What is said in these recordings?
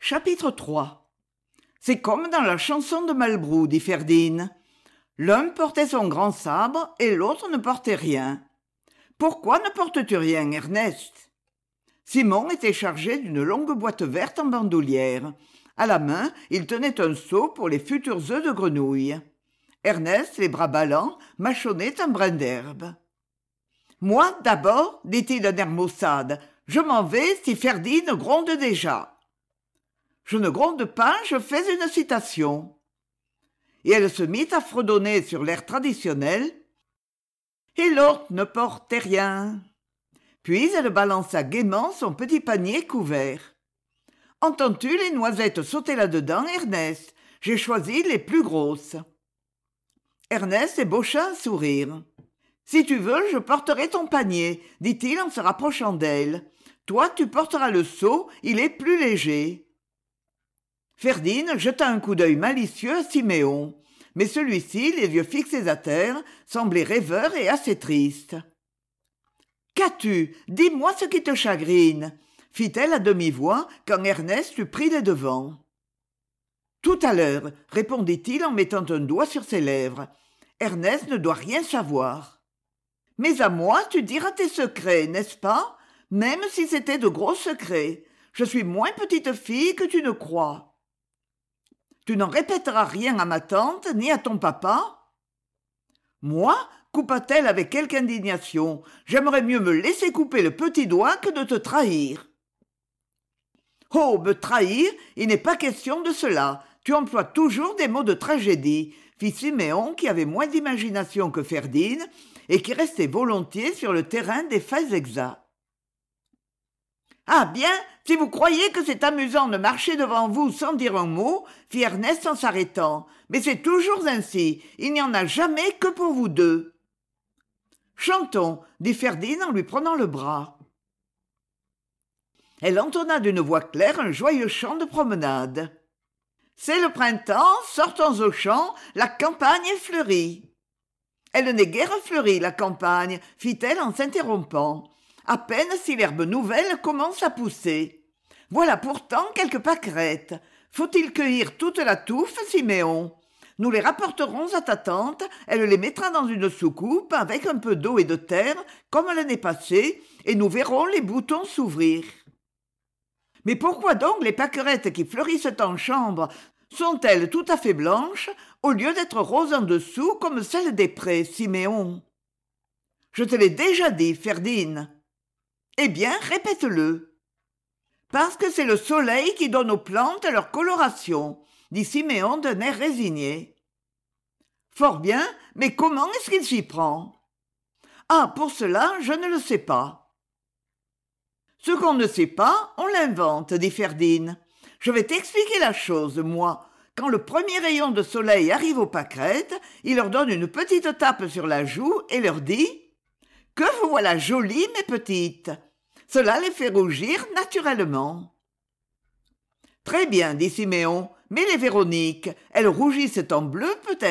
Chapitre 3. C'est comme dans la chanson de Malbrou, dit Ferdinand. L'un portait son grand sabre et l'autre ne portait rien. Pourquoi ne portes-tu rien, Ernest? Simon était chargé d'une longue boîte verte en bandoulière. À la main, il tenait un seau pour les futurs œufs de grenouille. Ernest, les bras ballants, mâchonnait un brin d'herbe. « Moi, d'abord, dit-il d'un air maussade, je m'en vais si Ferdinand gronde déjà. »« Je ne gronde pas, je fais une citation. » Et elle se mit à fredonner sur l'air traditionnel. « Et l'autre ne portait rien. » Puis elle balança gaiement son petit panier couvert. « Entends-tu les noisettes sauter là-dedans, Ernest? J'ai choisi les plus grosses. » Ernest ébaucha un sourire. « Si tu veux, je porterai ton panier, dit-il en se rapprochant d'elle. Toi, tu porteras le seau, il est plus léger. » Ferdinand jeta un coup d'œil malicieux à Siméon, mais celui-ci, les yeux fixés à terre, semblait rêveur et assez triste. « Qu'as-tu? Dis-moi ce qui te chagrine, » fit-elle à demi-voix quand Ernest eut pris les devants. « Tout à l'heure, » répondit-il en mettant un doigt sur ses lèvres. « Ernest ne doit rien savoir. » Mais à moi, tu diras tes secrets, n'est-ce pas? Même si c'était de gros secrets. Je suis moins petite fille que tu ne crois. Tu n'en répéteras rien à ma tante ni à ton papa? Moi, coupa-t-elle avec quelque indignation, j'aimerais mieux me laisser couper le petit doigt que de te trahir. Oh, me trahir, il n'est pas question de cela. Tu emploies toujours des mots de tragédie, fit Siméon qui avait moins d'imagination que Ferdinand et qui restait volontiers sur le terrain des faits exacts. « Ah bien, si vous croyez que c'est amusant de marcher devant vous sans dire un mot, fit Ernest en s'arrêtant, mais c'est toujours ainsi, il n'y en a jamais que pour vous deux. »« Chantons, » dit Ferdinand en lui prenant le bras. Elle entonna d'une voix claire un joyeux chant de promenade. « C'est le printemps, sortons au champ, la campagne est fleurie. » Elle n'est guère fleurie, la campagne, fit-elle en s'interrompant. À peine si l'herbe nouvelle commence à pousser. Voilà pourtant quelques pâquerettes. Faut-il cueillir toute la touffe, Siméon? Nous les rapporterons à ta tante, elle les mettra dans une soucoupe avec un peu d'eau et de terre, comme l'année passée, et nous verrons les boutons s'ouvrir. Mais pourquoi donc les pâquerettes qui fleurissent en chambre sont-elles tout à fait blanches, au lieu d'être roses en dessous comme celles des prés, Siméon? Je te l'ai déjà dit, Ferdinand. Eh bien, répète-le. Parce que c'est le soleil qui donne aux plantes leur coloration, dit Siméon d'un air résigné. Fort bien, mais comment est-ce qu'il s'y prend? Ah, pour cela, je ne le sais pas. Ce qu'on ne sait pas, on l'invente, dit Ferdinand. Je vais t'expliquer la chose, moi. Quand le premier rayon de soleil arrive aux pâquerettes, il leur donne une petite tape sur la joue et leur dit « Que vous voilà jolies, mes petites !» Cela les fait rougir naturellement. « Très bien, dit Siméon, mais les Véroniques, elles rougissent en bleu peut-être ?»«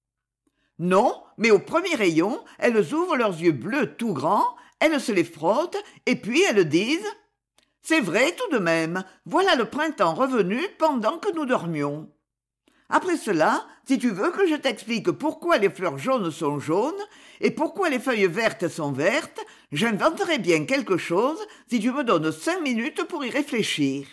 Non, mais au premier rayon, elles ouvrent leurs yeux bleus tout grands, elles se les frottent, et puis elles disent « C'est vrai tout de même, voilà le printemps revenu pendant que nous dormions. » Après cela, si tu veux que je t'explique pourquoi les fleurs jaunes sont jaunes et pourquoi les feuilles vertes sont vertes, j'inventerai bien quelque chose si tu me donnes 5 minutes pour y réfléchir.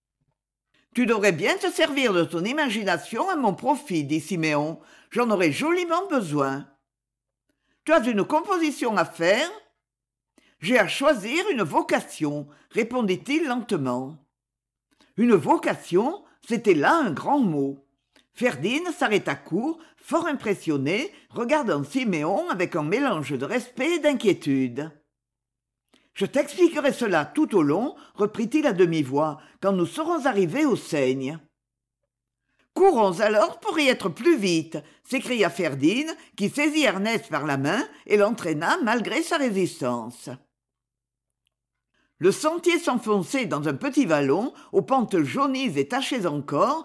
Tu devrais bien te servir de ton imagination à mon profit, dit Siméon. J'en aurai joliment besoin. Tu as une composition à faire? J'ai à choisir une vocation, répondit-il lentement. Une vocation, c'était là un grand mot. Ferdinand s'arrêta court, fort impressionné, regardant Siméon avec un mélange de respect et d'inquiétude. « Je t'expliquerai cela tout au long, reprit-il à demi-voix, quand nous serons arrivés au Seigne. »« Courons alors pour y être plus vite !» s'écria Ferdinand, qui saisit Ernest par la main et l'entraîna malgré sa résistance. Le sentier s'enfonçait dans un petit vallon, aux pentes jaunies et tachées encore,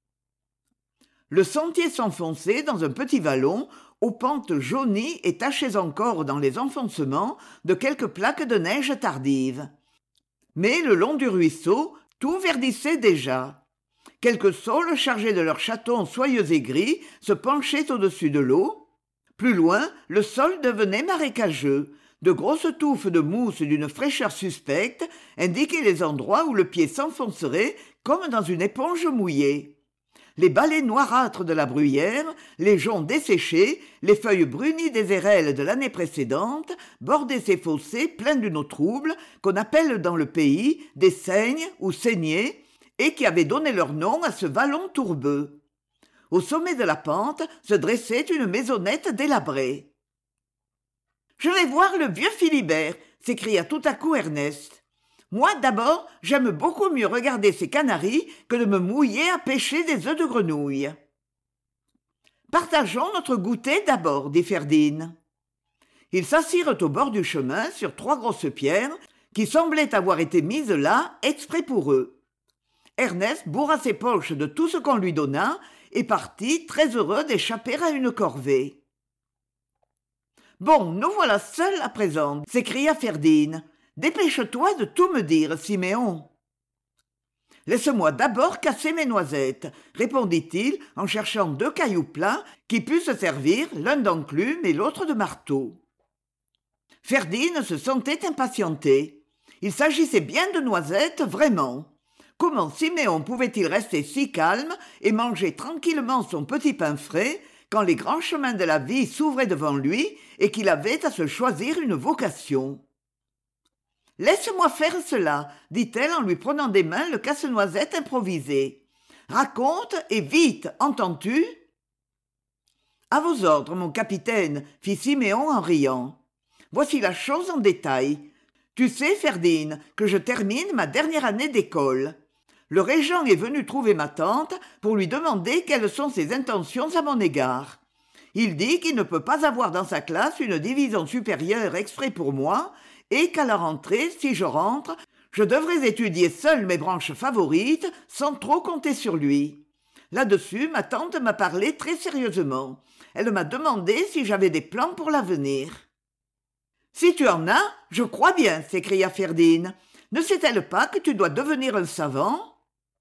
aux pentes jaunies et tachées encore dans les enfoncements de quelques plaques de neige tardive. Mais le long du ruisseau, Tout verdissait déjà. Quelques saules chargés de leurs chatons soyeux et gris se penchaient au-dessus de l'eau. Plus loin, le sol devenait marécageux. De grosses touffes de mousse d'une fraîcheur suspecte indiquaient les endroits où le pied s'enfoncerait comme dans une éponge mouillée. Les balais noirâtres de la bruyère, les joncs desséchés, les feuilles brunies des érelles de l'année précédente bordaient ces fossés pleins d'une eau trouble qu'on appelle dans le pays des saignes ou saignées et qui avaient donné leur nom à ce vallon tourbeux. Au sommet de la pente se dressait une maisonnette délabrée. « Je vais voir le vieux Philibert !» s'écria tout à coup Ernest. « Moi, d'abord, j'aime beaucoup mieux regarder ces canaris que de me mouiller à pêcher des œufs de grenouille. »« Partageons notre goûter d'abord, » dit Ferdinand. Ils s'assirent au bord du chemin sur 3 grosses pierres qui semblaient avoir été mises là exprès pour eux. Ernest bourra ses poches de tout ce qu'on lui donna et partit très heureux d'échapper à une corvée. « Bon, nous voilà seuls à présent !» s'écria Ferdinand. « Dépêche-toi de tout me dire, Siméon. »« Laisse-moi d'abord casser mes noisettes, » répondit-il en cherchant 2 cailloux plats qui pussent servir l'un d'enclume et l'autre de marteau. Ferdinand se sentait impatienté. Il s'agissait bien de noisettes, vraiment. Comment Siméon pouvait-il rester si calme et manger tranquillement son petit pain frais quand les grands chemins de la vie s'ouvraient devant lui et qu'il avait à se choisir une vocation ? « Laisse-moi faire cela, » dit-elle en lui prenant des mains le casse-noisette improvisé. « Raconte et vite, entends-tu ?»« À vos ordres, mon capitaine, » fit Siméon en riant. « Voici la chose en détail. Tu sais, Ferdinand, que je termine ma dernière année d'école. Le régent est venu trouver ma tante pour lui demander quelles sont ses intentions à mon égard. Il dit qu'il ne peut pas avoir dans sa classe une division supérieure exprès pour moi et qu'à la rentrée, si je rentre, je devrais étudier seul mes branches favorites sans trop compter sur lui. Là-dessus, ma tante m'a parlé très sérieusement. Elle m'a demandé si j'avais des plans pour l'avenir. « Si tu en as, je crois bien, » s'écria Ferdinand. « Ne sait-elle pas que tu dois devenir un savant ?»«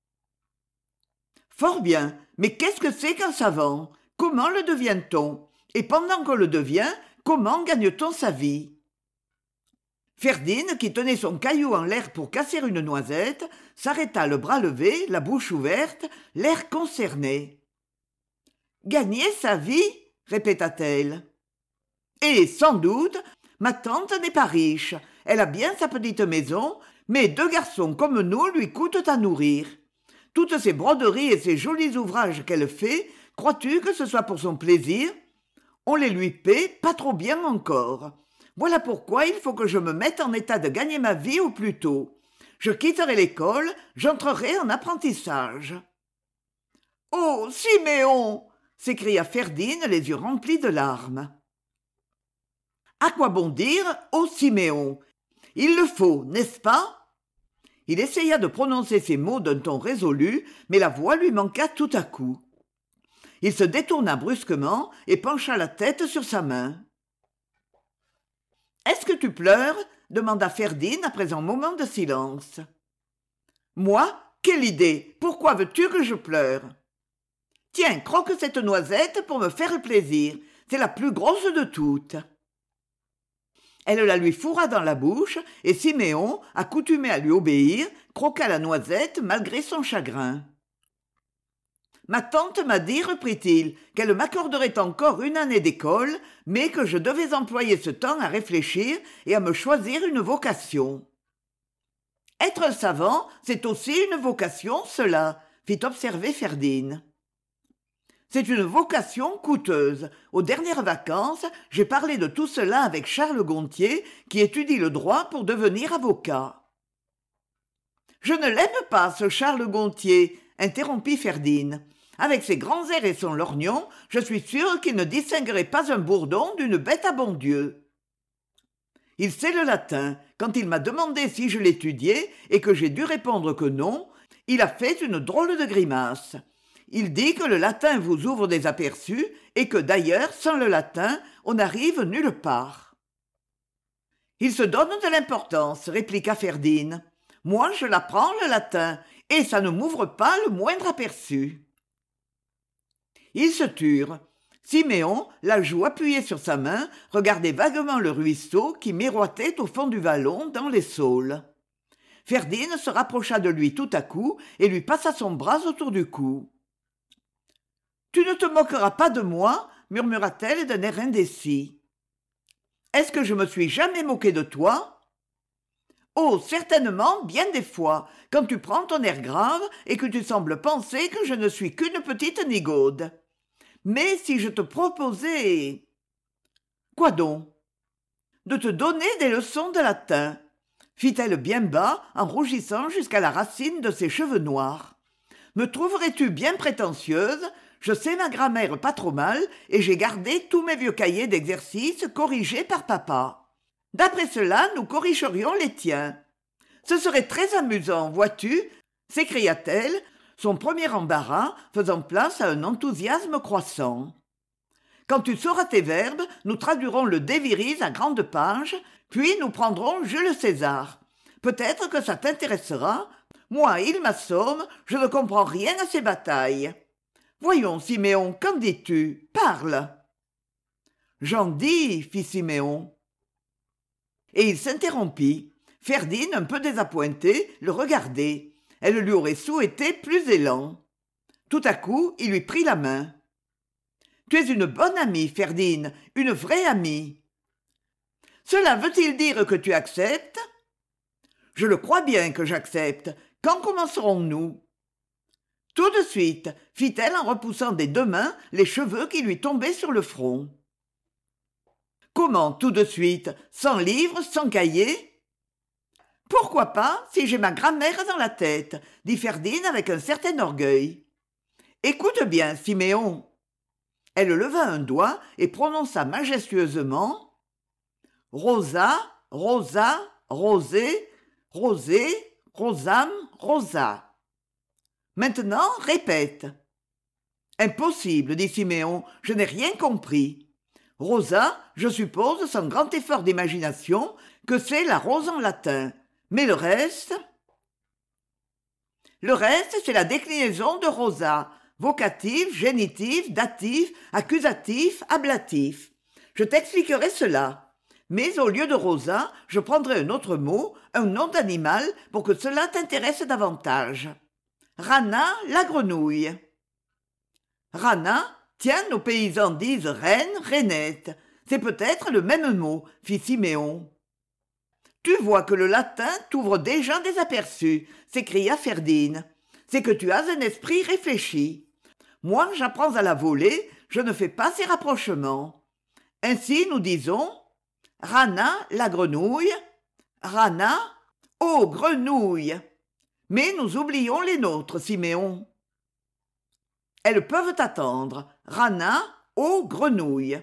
Fort bien, mais qu'est-ce que c'est qu'un savant ? Comment le devient-on ? Et pendant qu'on le devient, comment gagne-t-on sa vie ?» Ferdinand, qui tenait son caillou en l'air pour casser une noisette, s'arrêta le bras levé, la bouche ouverte, l'air concerné. « Gagner sa vie ?» répéta-t-elle. « Et, sans doute, ma tante n'est pas riche. Elle a bien sa petite maison, mais 2 garçons comme nous lui coûtent à nourrir. Toutes ces broderies et ces jolis ouvrages qu'elle fait, crois-tu que ce soit pour son plaisir ? On les lui paie pas trop bien encore. Voilà pourquoi il faut que je me mette en état de gagner ma vie au plus tôt. Je quitterai l'école, j'entrerai en apprentissage. »« Oh, Siméon !» s'écria Ferdinand, les yeux remplis de larmes. « À quoi bon dire « Oh, Siméon » ? Il le faut, n'est-ce pas ? Il essaya de prononcer ces mots d'un ton résolu, mais la voix lui manqua tout à coup. Il se détourna brusquement et pencha la tête sur sa main. « Est-ce que tu pleures ?» demanda Ferdinand après un moment de silence. « Moi ? Quelle idée ! Pourquoi veux-tu que je pleure ? Tiens, croque cette noisette pour me faire plaisir. C'est la plus grosse de toutes. » Elle la lui fourra dans la bouche, et Siméon, accoutumé à lui obéir, croqua la noisette malgré son chagrin. « Ma tante m'a dit, reprit-il, qu'elle m'accorderait encore 1 année d'école, mais que je devais employer ce temps à réfléchir et à me choisir une vocation. »« Être savant, c'est aussi une vocation, cela, » fit observer Ferdinand. « C'est une vocation coûteuse. Aux dernières vacances, j'ai parlé de tout cela avec Charles Gontier, qui étudie le droit pour devenir avocat. »« Je ne l'aime pas, ce Charles Gontier, » interrompit Ferdinand. « Avec ses grands airs et son lorgnon, je suis sûr qu'il ne distinguerait pas un bourdon d'une bête à bon Dieu. Il sait le latin. Quand il m'a demandé si je l'étudiais et que j'ai dû répondre que non, il a fait une drôle de grimace. Il dit que le latin vous ouvre des aperçus et que d'ailleurs, sans le latin, on n'arrive nulle part. »« Il se donne de l'importance, » répliqua Ferdinand. « Moi, je l'apprends le latin, et ça ne m'ouvre pas le moindre aperçu. » Ils se turent. Siméon, la joue appuyée sur sa main, regardait vaguement le ruisseau qui miroitait au fond du vallon dans les saules. Ferdine se rapprocha de lui tout à coup et lui passa son bras autour du cou. « Tu ne te moqueras pas de moi ?» murmura-t-elle d'un air indécis. « Est-ce que je me suis jamais moqué de toi ?»« Oh, certainement, bien des fois, quand tu prends ton air grave et que tu sembles penser que je ne suis qu'une petite nigaude. Mais si je te proposais... » « Quoi donc ?»« De te donner des leçons de latin, » fit-elle bien bas en rougissant jusqu'à la racine de ses cheveux noirs. « Me trouverais-tu bien prétentieuse ? Je sais ma grammaire pas trop mal et j'ai gardé tous mes vieux cahiers d'exercices corrigés par papa. D'après cela, nous corrigerions les tiens. Ce serait très amusant, vois-tu ?» s'écria-t-elle, son premier embarras faisant place à un enthousiasme croissant. « Quand tu sauras tes verbes, nous traduirons le De Viris à grandes pages, puis nous prendrons Jules César. Peut-être que ça t'intéressera. Moi, il m'assomme, je ne comprends rien à ces batailles. Voyons, Siméon, qu'en dis-tu ? Parle !» « J'en dis, » fit Siméon. Et il s'interrompit. Ferdine, un peu désappointée, le regardait. Elle lui aurait souhaité plus d'élan. Tout à coup, il lui prit la main. « Tu es une bonne amie, Ferdine, une vraie amie. »« Cela veut-il dire que tu acceptes ?»« Je le crois bien que j'accepte. Quand commencerons-nous ?»« Tout de suite, » fit-elle en repoussant des deux mains les cheveux qui lui tombaient sur le front. « Comment tout de suite ? Sans livre, sans cahier ?»« Pourquoi pas, si j'ai ma grammaire dans la tête ?» dit Ferdine avec un certain orgueil. « Écoute bien, Siméon. » Elle leva un doigt et prononça majestueusement « Rosa, Rosa, Rosé, Rosé, Rosam, Rosa. » « Maintenant, répète. »« Impossible, dit Siméon, je n'ai rien compris. Rosa, je suppose, sans grand effort d'imagination, que c'est la rose en latin. Mais le reste... » « Le reste, c'est la déclinaison de rosa. Vocatif, génitif, datif, accusatif, ablatif. Je t'expliquerai cela. Mais au lieu de rosa, je prendrai un autre mot, un nom d'animal, pour que cela t'intéresse davantage. Rana, la grenouille. Rana, tiens, nos paysans disent reine, rainette. C'est peut-être le même mot, fit Siméon. Tu vois que le latin t'ouvre déjà des aperçus, s'écria Ferdine. C'est que tu as un esprit réfléchi. Moi, j'apprends à la volée, je ne fais pas ces rapprochements. Ainsi, nous disons Rana, la grenouille. Rana, ô grenouille. Mais nous oublions les nôtres, Siméon. Elles peuvent attendre. Rana, ô grenouille.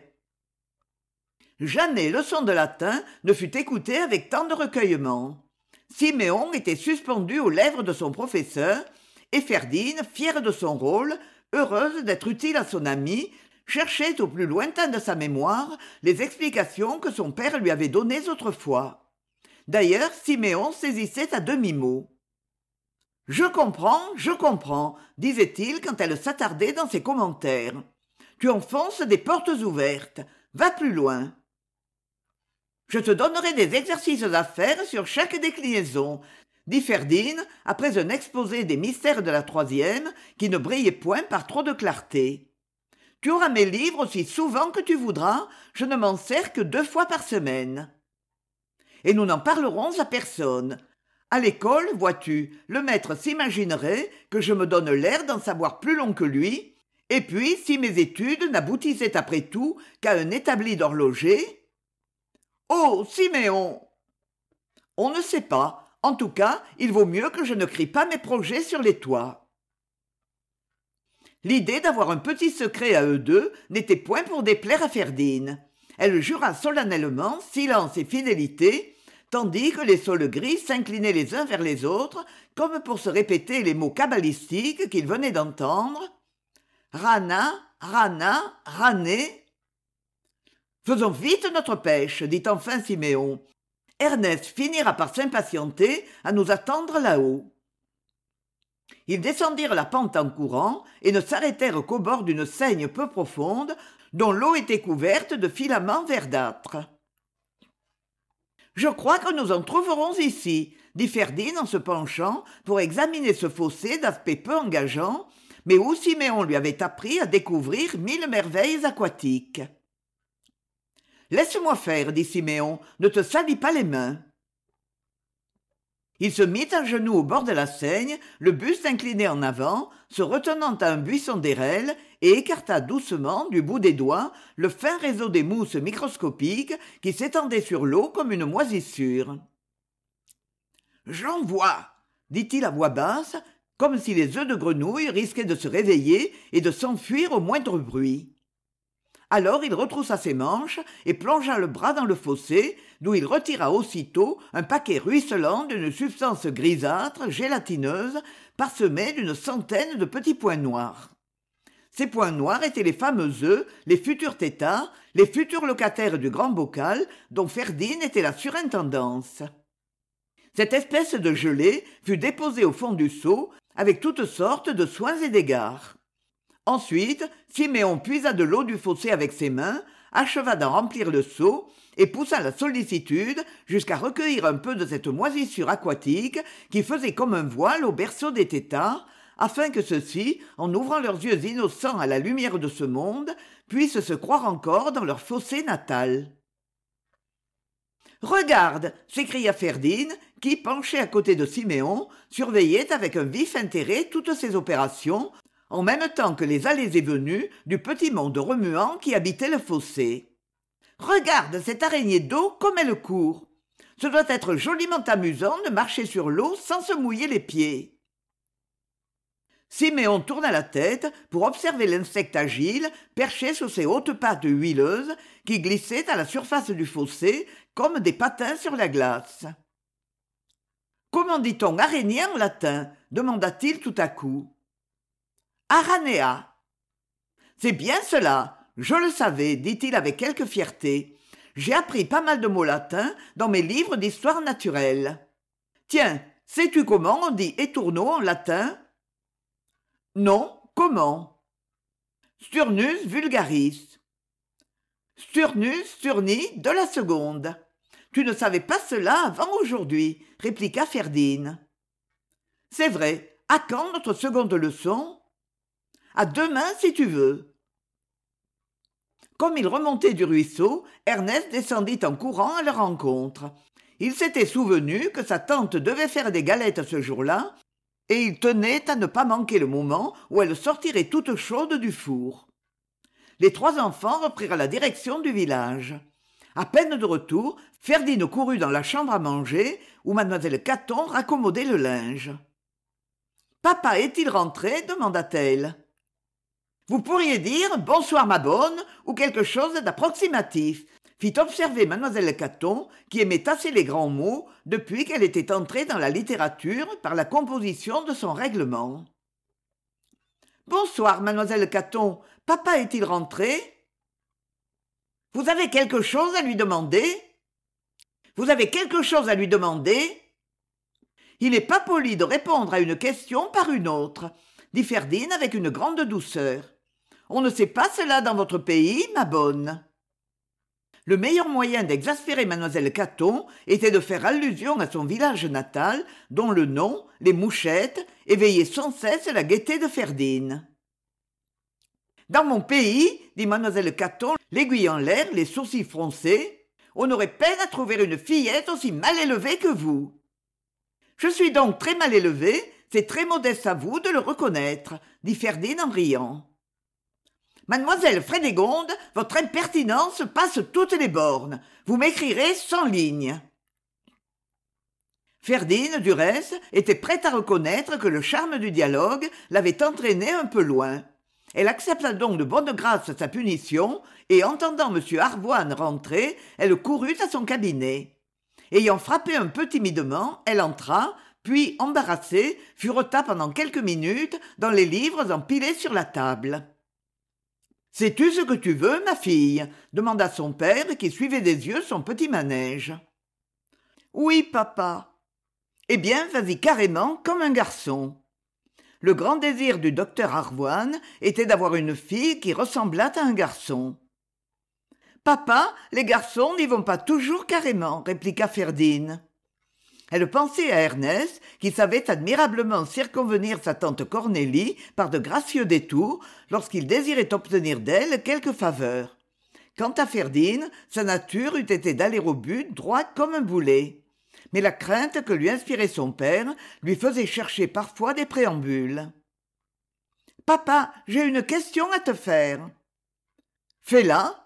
Jamais leçon de latin ne fut écoutée avec tant de recueillement. Siméon était suspendu aux lèvres de son professeur, et Ferdine, fière de son rôle, heureuse d'être utile à son ami, cherchait au plus lointain de sa mémoire les explications que son père lui avait données autrefois. D'ailleurs, Siméon saisissait à demi-mot. « Je comprends, » disait-il quand elle s'attardait dans ses commentaires. « Tu enfonces des portes ouvertes. Va plus loin. » « Je te donnerai des exercices à faire sur chaque déclinaison, » dit Ferdine, après un exposé des mystères de la troisième, qui ne brillait point par trop de clarté. « Tu auras mes livres aussi souvent que tu voudras, je ne m'en sers que 2 fois par semaine. Et nous n'en parlerons à personne. À l'école, vois-tu, le maître s'imaginerait que je me donne l'air d'en savoir plus long que lui, et puis si mes études n'aboutissaient après tout qu'à un établi d'horloger... Oh, Siméon ! On ne sait pas. En tout cas, il vaut mieux que je ne crie pas mes projets sur les toits. L'idée d'avoir un petit secret à eux deux n'était point pour déplaire à Ferdine. Elle jura solennellement silence et fidélité, tandis que les saules gris s'inclinaient les uns vers les autres, comme pour se répéter les mots cabalistiques qu'ils venaient d'entendre. Rana, Rana, Rané. « Faisons vite notre pêche, dit enfin Siméon. Ernest finira par s'impatienter à nous attendre là-haut. Ils descendirent la pente en courant et ne s'arrêtèrent qu'au bord d'une seigne peu profonde dont l'eau était couverte de filaments verdâtres. « Je crois que nous en trouverons ici, » dit Ferdinand en se penchant pour examiner ce fossé d'aspect peu engageant, mais où Siméon lui avait appris à découvrir 1000 merveilles aquatiques. « Laisse-moi faire, dit Siméon, ne te salis pas les mains. » Il se mit à genoux au bord de la Seigne, le buste incliné en avant, se retenant à un buisson d'érel, et écarta doucement, du bout des doigts, le fin réseau des mousses microscopiques qui s'étendaient sur l'eau comme une moisissure. « J'en vois, dit-il à voix basse, comme si les œufs de grenouille risquaient de se réveiller et de s'enfuir au moindre bruit. Alors il retroussa ses manches et plongea le bras dans le fossé, d'où il retira aussitôt un paquet ruisselant d'une substance grisâtre, gélatineuse, parsemée d'une centaine de petits points noirs. Ces points noirs étaient les fameux œufs, les futurs têtards, les futurs locataires du grand bocal dont Ferdinand était la surintendance. Cette espèce de gelée fut déposée au fond du seau avec toutes sortes de soins et d'égards. Ensuite, Siméon puisa de l'eau du fossé avec ses mains, acheva d'en remplir le seau et poussa la sollicitude jusqu'à recueillir un peu de cette moisissure aquatique qui faisait comme un voile au berceau des têtards, afin que ceux-ci, en ouvrant leurs yeux innocents à la lumière de ce monde, puissent se croire encore dans leur fossé natal. « Regarde !» s'écria Ferdinand, qui, penché à côté de Siméon, surveillait avec un vif intérêt toutes ces opérations, en même temps que les allées et venues du petit monde remuant qui habitait le fossé. « Regarde cette araignée d'eau comme elle court. Ce doit être joliment amusant de marcher sur l'eau sans se mouiller les pieds. » Siméon tourna la tête pour observer l'insecte agile perché sur ses hautes pattes huileuses qui glissaient à la surface du fossé comme des patins sur la glace. « Comment dit-on araignée en latin ?» demanda-t-il tout à coup. « Aranea. »« C'est bien cela, je le savais, dit-il avec quelque fierté. J'ai appris pas mal de mots latins dans mes livres d'histoire naturelle. Tiens, sais-tu comment on dit étourneau en latin ? Non, comment ? Sturnus vulgaris. Sturnus sturni de la seconde. Tu ne savais pas cela avant aujourd'hui, répliqua Ferdinand. C'est vrai. À quand notre seconde leçon ? À demain si tu veux. Comme ils remontaient du ruisseau, Ernest descendit en courant à leur rencontre. Il s'était souvenu que sa tante devait faire des galettes ce jour-là, et il tenait à ne pas manquer le moment où elles sortiraient toutes chaudes du four. Les trois enfants reprirent la direction du village. À peine de retour, Ferdinand courut dans la chambre à manger, où mademoiselle Caton raccommodait le linge. « Papa est-il rentré ?» demanda-t-elle. « Vous pourriez dire « Bonsoir ma bonne » ou quelque chose d'approximatif, fit observer mademoiselle Caton, qui aimait assez les grands mots depuis qu'elle était entrée dans la littérature par la composition de son règlement. « Bonsoir, mademoiselle Caton. Papa est-il rentré ? Vous avez quelque chose à lui demander ? Vous avez quelque chose à lui demander ? Il n'est pas poli de répondre à une question par une autre, dit Ferdinand avec une grande douceur. On ne sait pas cela dans votre pays, ma bonne. » Le meilleur moyen d'exaspérer mademoiselle Caton était de faire allusion à son village natal, dont le nom, les mouchettes, éveillait sans cesse la gaieté de Ferdinand. « Dans mon pays, dit mademoiselle Caton, l'aiguille en l'air, les sourcils froncés, on aurait peine à trouver une fillette aussi mal élevée que vous. Je suis donc très mal élevée, c'est très modeste à vous de le reconnaître, dit Ferdinand en riant. Mademoiselle Frédégonde, votre impertinence passe toutes les bornes. Vous m'écrirez 100 lignes. Ferdinand, du reste, était prête à reconnaître que le charme du dialogue l'avait entraînée un peu loin. Elle accepta donc de bonne grâce sa punition, et entendant M. Arvoine rentrer, elle courut à son cabinet. Ayant frappé un peu timidement, elle entra, puis, embarrassée, fureta pendant quelques minutes dans les livres empilés sur la table. « Sais-tu ce que tu veux, ma fille ?» demanda son père, qui suivait des yeux son petit manège. Oui, papa. Eh bien, vas-y carrément comme un garçon. Le grand désir du docteur Harwan était d'avoir une fille qui ressemblât à un garçon. Papa, les garçons n'y vont pas toujours carrément, répliqua Ferdinand. Elle pensait à Ernest, qui savait admirablement circonvenir sa tante Cornélie par de gracieux détours lorsqu'il désirait obtenir d'elle quelque faveur. Quant à Ferdinand, sa nature eût été d'aller au but droit comme un boulet. Mais la crainte que lui inspirait son père lui faisait chercher parfois des préambules. « Papa, j'ai une question à te faire. »« Fais-la. »«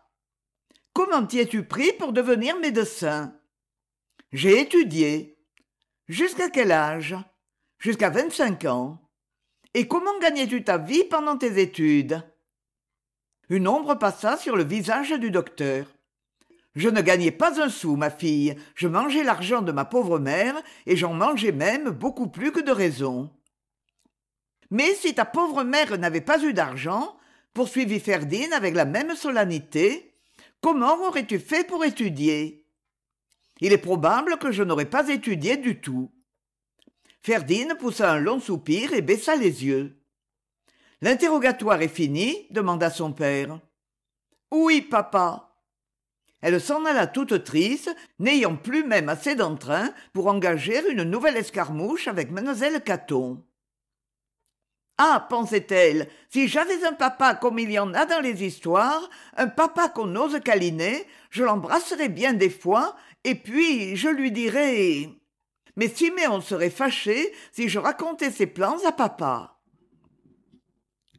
Comment t'y es-tu pris pour devenir médecin ?»« J'ai étudié. »« Jusqu'à quel âge ?»« Jusqu'à 25 ans. »« Et comment gagnais-tu ta vie pendant tes études ?» Une ombre passa sur le visage du docteur. « Je ne gagnais pas un sou, ma fille. Je mangeais l'argent de ma pauvre mère, et j'en mangeais même beaucoup plus que de raison. »« Mais si ta pauvre mère n'avait pas eu d'argent, poursuivit Ferdinand avec la même solennité, comment aurais-tu fait pour étudier ? Il est probable que je n'aurais pas étudié du tout. » Ferdinand poussa un long soupir et baissa les yeux. « L'interrogatoire est fini ? Demanda son père. « Oui, papa. » Elle s'en alla toute triste, n'ayant plus même assez d'entrain pour engager une nouvelle escarmouche avec mademoiselle Caton. « Ah, pensait-elle, si j'avais un papa comme il y en a dans les histoires, un papa qu'on ose câliner, je l'embrasserais bien des fois, et puis je lui dirais... Mais Siméon serait fâché si je racontais ses plans à papa. »